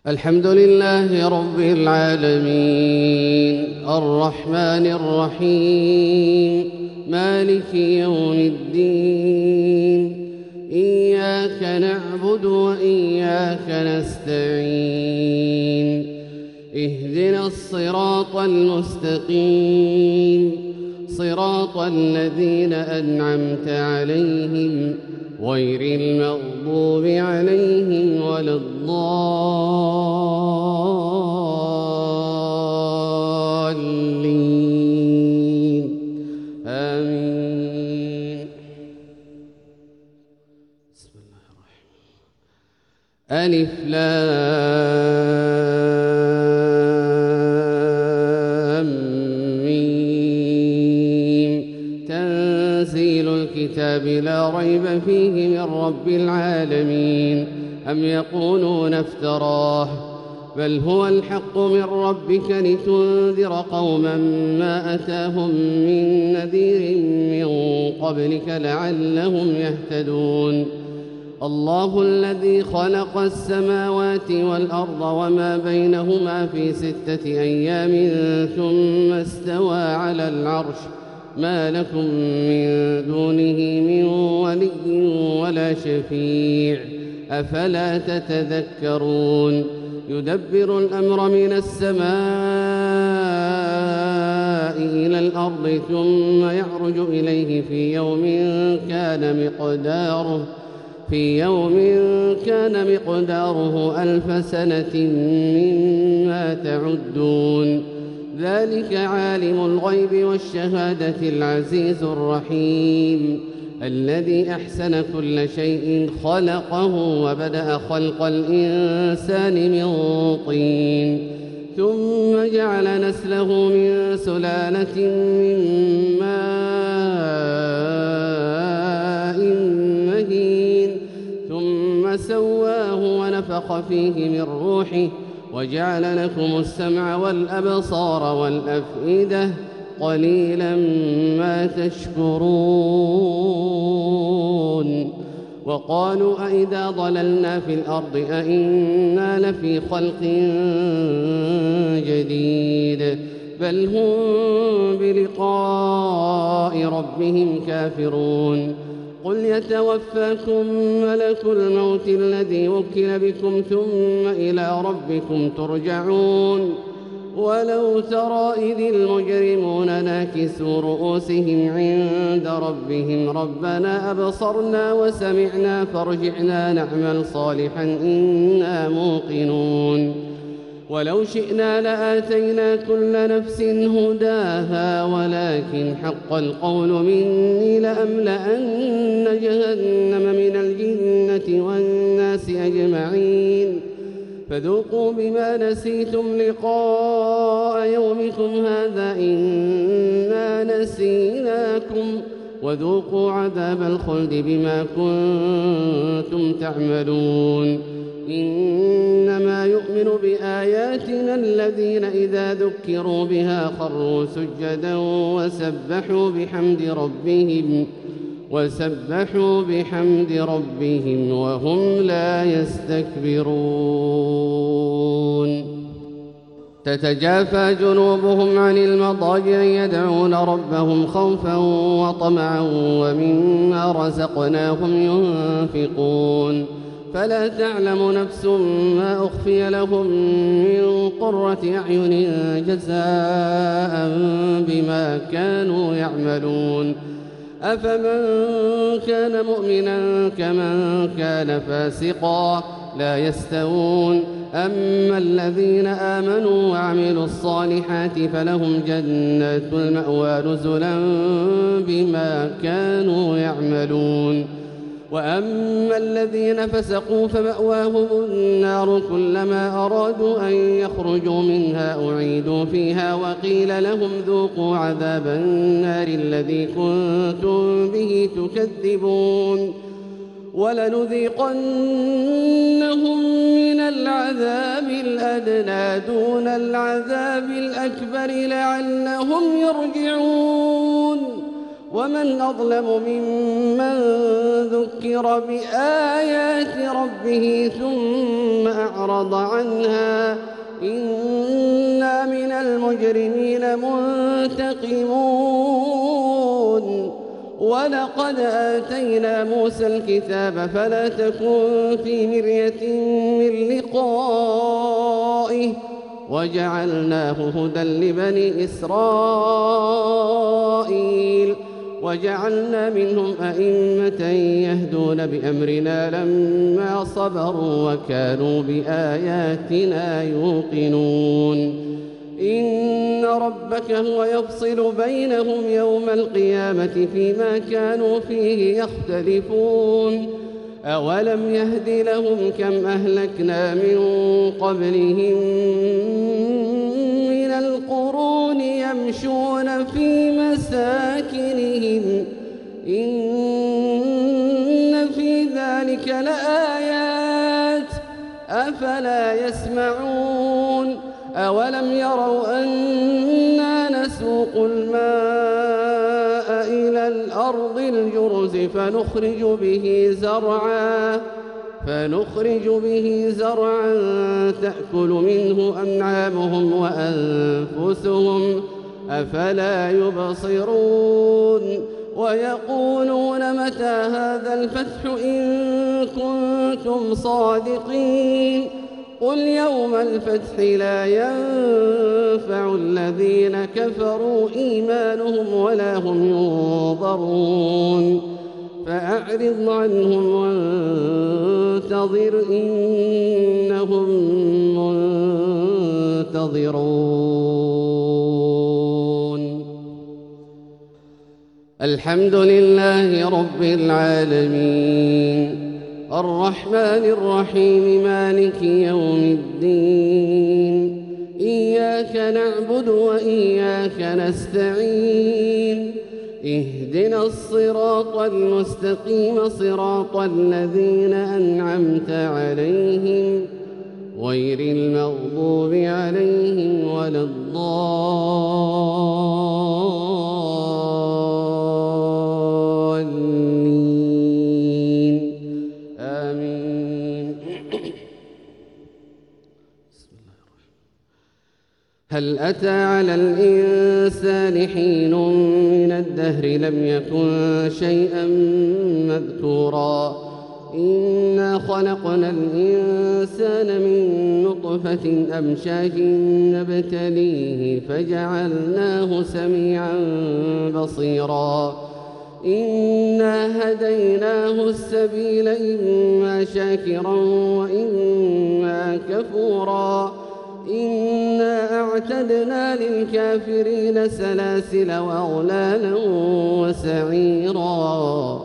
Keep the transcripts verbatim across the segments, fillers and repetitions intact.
الحمد لله رب العالمين الرحمن الرحيم مالك يوم الدين إياك نعبد وإياك نستعين اهدنا الصراط المستقيم صراط الذين أنعمت عليهم غير المغضوب عليهم ولا الضالين آمين. بسم الله الرحمن الرحيم. ألف لام ميم تنزيل الكتاب لا ريب فيه من رب العالمين. أم يقولون افتراه بل هو الحق من ربك لتنذر قوما ما أتاهم من نذير من قبلك لعلهم يهتدون. الله الذي خلق السماوات والأرض وما بينهما في ستة أيام ثم استوى على العرش ما لكم من دونه من ولي ولا شفيع أفلا تتذكرون. يدبر الأمر من السماء إلى الأرض ثم يعرج إليه في يوم كان مقداره في يوم كان مقداره ألف سنة مما تعدون. ذلك عالم الغيب والشهادة العزيز الرحيم الذي أحسن كل شيء خلقه وبدأ خلق الإنسان من طين ثم جعل نسله من سلالة من ماء مهين ثم سواه ونفخ فيه من روحه وجعل لكم السمع والأبصار والأفئدة قليلا ما تشكرون. وقالوا أئذا ضللنا في الأرض أئنا لفي خلق جديد بل هم بلقاء ربهم كافرون. قل يتوفاكم ملك الموت الذي وكل بكم ثم إلى ربكم ترجعون. ولو ترى إذ المجرمون ناكسوا رؤوسهم عند ربهم ربنا أبصرنا وسمعنا فارجعنا نعمل صالحا إنا موقنون. ولو شئنا لآتينا كل نفس هداها ولكن حق القول مني لأملأن جهنم من الجنة والناس أجمعين. فذوقوا بما نسيتم لقاء يومكم هذا إنا نسيناكم وذوقوا عذاب الخلد بما كنتم تعملون. إنما يؤمن بآياتنا الذين إذا ذكروا بها خروا سجدا وسبحوا بحمد ربهم وسبحوا بحمد ربهم وهم لا يستكبرون. تتجافى جنوبهم عن المضاجع يدعون ربهم خوفا وطمعا ومما رزقناهم ينفقون. فلا تعلم نفس ما أخفي لهم من قرة أعين جزاء بما كانوا يعملون. أفمن كان مؤمنا كمن كان فاسقا لا يستوون. أما الذين آمنوا وعملوا الصالحات فلهم جنات المأوى نزلا بما كانوا يعملون. وأما الذين فسقوا فمأواهم النار كلما أرادوا أن يخرجوا منها أعيدوا فيها وقيل لهم ذوقوا عذاب النار الذي كنتم به تكذبون. ولنذيقنهم من العذاب الأدنى دون العذاب الأكبر لعلهم يرجعون. ومن أظلم ممن ذكر بآيات ربه ثم أعرض عنها إنا من المجرمين منتقمون. ولقد آتينا موسى الكتاب فلا تكن في مرية من لقائه وجعلناه هدى لبني إسرائيل وجعلنا منهم أئمة يهدون بأمرنا لما صبروا وكانوا بآياتنا يوقنون. إن ربك هو يفصل بينهم يوم القيامة فيما كانوا فيه يختلفون. أولم يهد لهم كم أهلكنا من قبلهم من القرون يمشون في مساكنهم إن في ذلك لآيات أفلا يسمعون. أولم يروا أنا نسوق الماء إلى الأرض الجرز فنخرج به زرعا فنخرج به زرعا تأكل منه أنعامهم وأنفسهم أفلا يبصرون. ويقولون متى هذا الفتح إن كنتم صادقين قل يوم الفتح لا ينفع الذين كفروا إيمانهم ولا هم ينظرون. فأعرض عنهم وانتظر إنهم منتظرون. الحمد لله رب العالمين الرحمن الرحيم مالك يوم الدين إياك نعبد وإياك نستعين اهدنا الصراط المستقيم صراط الذين أنعمت عليهم غير المغضوب عليهم ولا الضالين آمين. هل أتى على الإنسان حين من الدهر لم يكن شيئا مذكورا إنا خلقنا الإنسان من نطفة أمشاج نبتليه فجعلناه سميعا بصيرا إنا هديناه السبيل إما شاكرا وإما كفورا إنا أعتدنا للكافرين سلاسل وأغلالا وسعيرا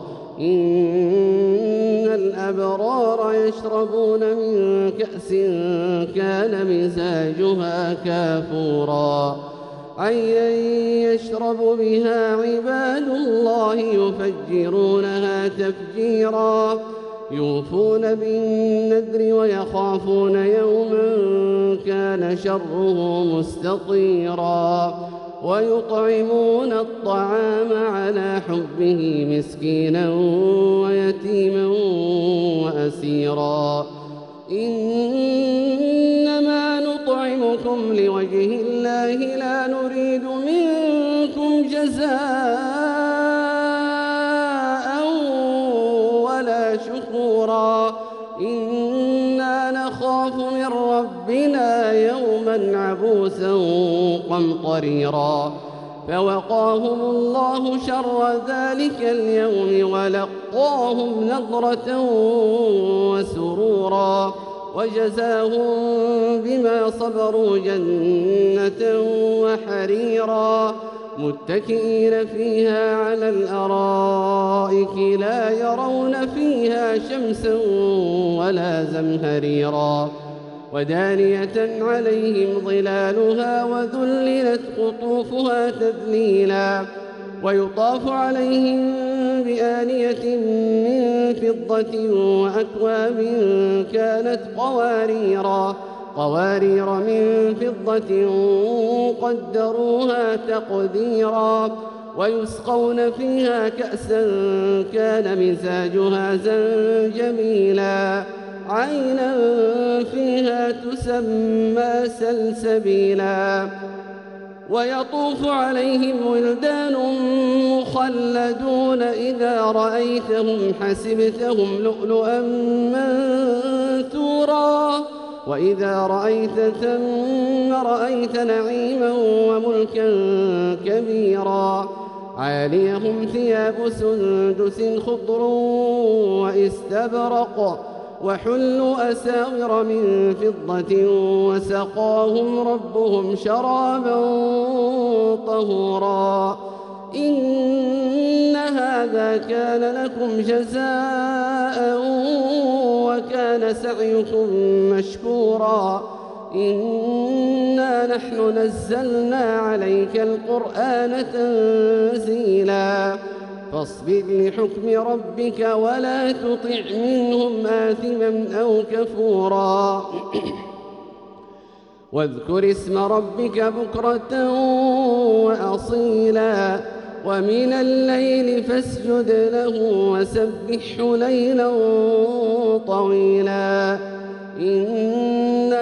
إن الأبرار يشربون من كأس كان مزاجها كافورا عينا يشرب بها عباد الله يفجرونها تفجيرا يوفون بالنذر ويخافون يوما كان شره مستطيرا ويطعمون الطعام على حبه مسكينا ويتيما وأسيرا إنما نطعمكم لوجه الله لا نريد منكم جزاء ولا شكورا إنا نخاف من ربنا يوما عبوسا قمطريرا فوقاهم الله شر ذلك اليوم ولقاهم نضرة وسرورا وجزاهم بما صبروا جنة وحريرا متكئين فيها على الأرائك لا يرون فيها شمسا ولا زمهريرا ودانية عليهم ظلالها وذللت قطوفها تذليلا ويطاف عليهم بآنية من فضة وأكواب كانت قواريرا قوارير من فضة قدروها تقديرا ويسقون فيها كأسا كان مزاجها زنجبيلا عينا فيها تسمى سلسبيلا ويطوف عليهم ولدان مخلدون إذا رأيتهم حسبتهم لؤلؤا منثورا وإذا رأيت ثم رأيت نعيما وملكا كبيرا عاليهم ثياب سندس خضر واستبرق وحلوا أساور من فضة وسقاهم ربهم شرابا طهورا إن هذا كان لكم جزاء وكان سعيكم مشكورا إنا نحن نزلنا عليك القرآن تنزيلا فاصبر لحكم ربك ولا تطع منهم آثما أو كفورا واذكر اسم ربك بكرة وأصيلا ومن الليل فاسجد له وسبحه ليلا طويلا إن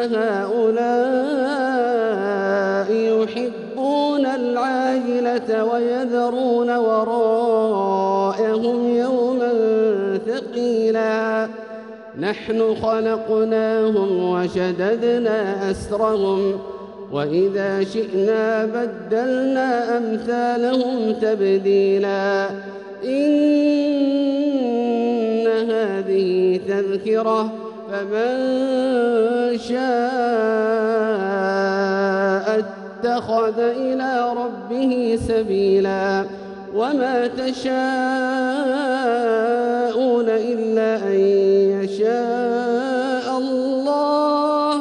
هؤلاء يحبون العاجلة ويذرون وراءهم يوما ثقيلا نحن خلقناهم وشددنا أسرهم وإذا شئنا بدلنا أمثالهم تبديلا إن هذه تذكرة فمن شاء اتخذ إلى ربه سبيلا وما تشاءون إلا أن يشاء الله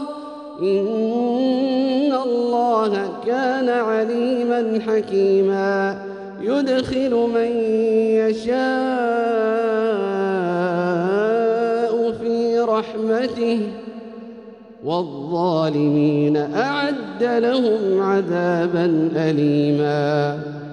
إن الله كان عليما حكيما يدخل من يشاء في رحمته والظالمين أعد لهم عذابا أليما.